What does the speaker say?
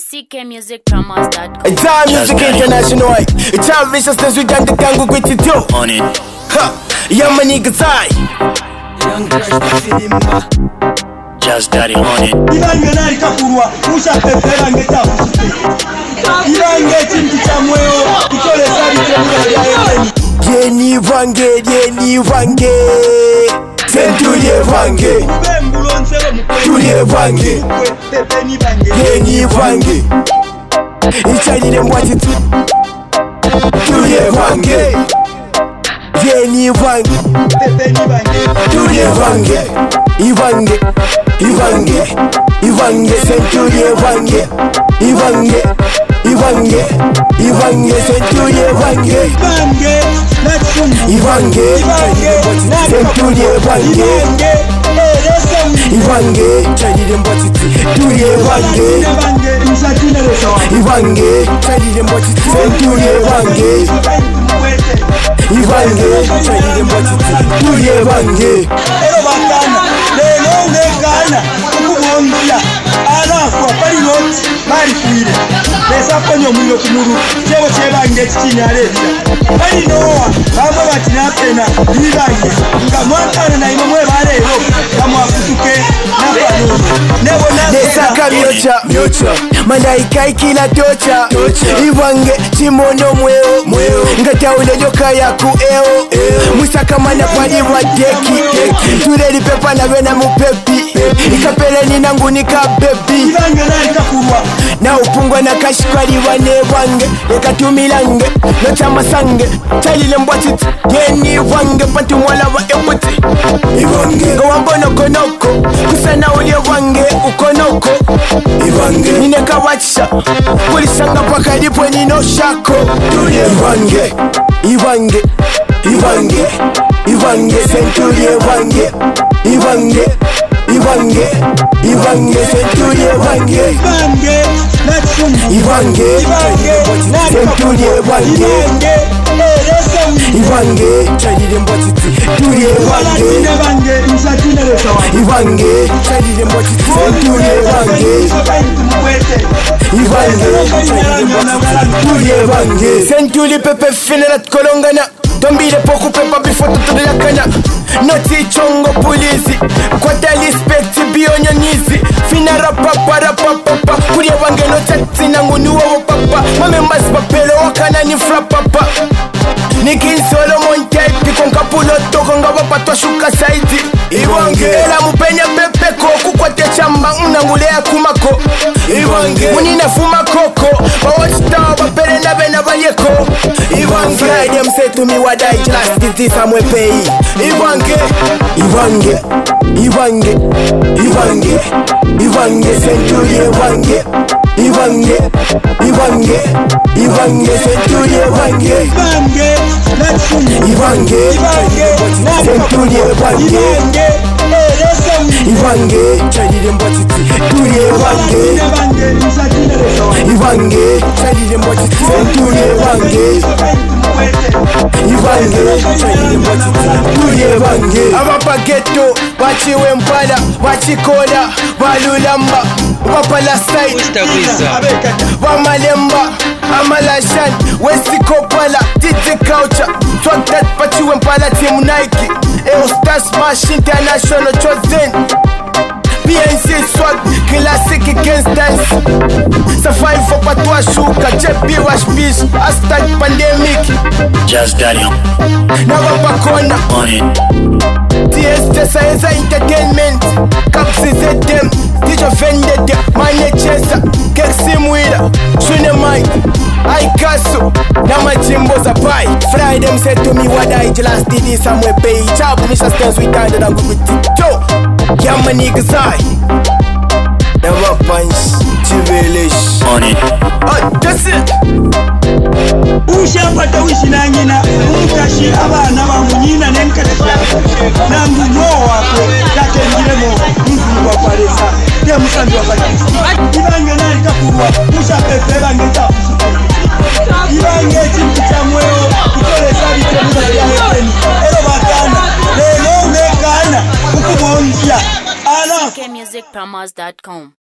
ckmusicpromos.com. It's our music international. It's our viciousness, we got the Kango with it too. On it. Ha! Yeah, my niggas high. Just Daddy on it. Ibange nali kakurwa mushapefera ngeta Ibange chintu cha mweo kitole sari kwa Yeni vange Centurie vange Tulie vange Yeni vange Ichalile mwatitu Tulie vange Yeni vange Tulie vange Ivange Centurie vange Ivange Centurie vange Ivange Centurie vange Ivange Chalile mbotiti Tulie vange Ivange Chalile mbotiti Centurie vange Ivange Chalile mbotiti Tulie vange Ero bakana lelo ngekana ukubongia alafu pali not mari kuire pesa konyo muliro kumuru chebo chebange chinyaleta pali noa bamwe batinapena bibange ngamwantana na imwe balero kamwafutuke napano nebo Nesaka myocha Malaika ikila tocha Ivange chimono mweo Ngata ulejoka ya kueo Musaka mana pali wa deki Tureli pepa na wena mupepi Ikapele ninangu nika bebi Ivange nali kakurwa Na upungwa na kashikari wane wange Eka tumilange Nota masange Chalile mbwatiti Yeni wange Pantu mwala wa eputi Ivange Gawambono konoko Kusana ulie wange ukonoko Ivange Nineka wacha Kulisanga paka lipo nino shako Ivange Centurie vange Ivange Centurie vange Ivange Centurie vange Ivange Chalile mbotiti Tulie vange Ivange Chalile mbotiti Centurie vange Ivange Tulie vange Centurie pepe finera tkolongana Tombile poku pepa bifoto to la kana Noti chongo polizi Kwata respect bionyo nizi Finara papa Kuria wange no tati nangu nuwa papa Mamembas papelo wakana ni fra papa Nikin Solomon type Konka pulo toko nga wapatwa shuka saiti Ivange Ela mupenya pepe koku kwa techamba Unangulea kumako Ivange Munina fuma koko Wawachita wapere na bena bayeko Ivange Them say to me what I just did this I'm pay Ivange Centurie vange Ivange Centurie vange Ivange Centurie vange Ivange Chalile mbotiti Tulie vange Ivange Chalile mbotiti Centurie vange Ivange Chalile mbotiti Tulie vange Abapageto Bachiwe mpala Bachikola Balulamba Wapala side Wamalemba Amalashan Wesikopala Titi Culture Talk that Bachiwe mpala Team Nike Eostas Smash International Chosen PNC Swag Classic Against Dance Safari for Patwa Shuka JP Wash Beach Hashtag Pandemic Just Daddy Nabapakona on it. TS Tesa Entertainment Kapsi ZM DJ Vendetta Manye Chesa Kexi Mwila Shune Mike Aikaso Nama Jimbo Zapai Fry them said to me what I just did this somewhere pay Chab Misha stands with that and I'm good with it Yo Yeah my niggas high Never punch Chivelish On it. Oh that's it Ushapata wishina ngina Umkashi abana bamunyina nenkatesha Nangu mwo wako Kake njiremo Mzungu waparesa Tia musandu waparesa Ibange nari kakurwa Ushapefera ngeta Ibange chintu cha mweo Kitole sari kwa ya hekeni Ero bakana Lelo ngekana Ukubongia Ala ckmusicpromos.com.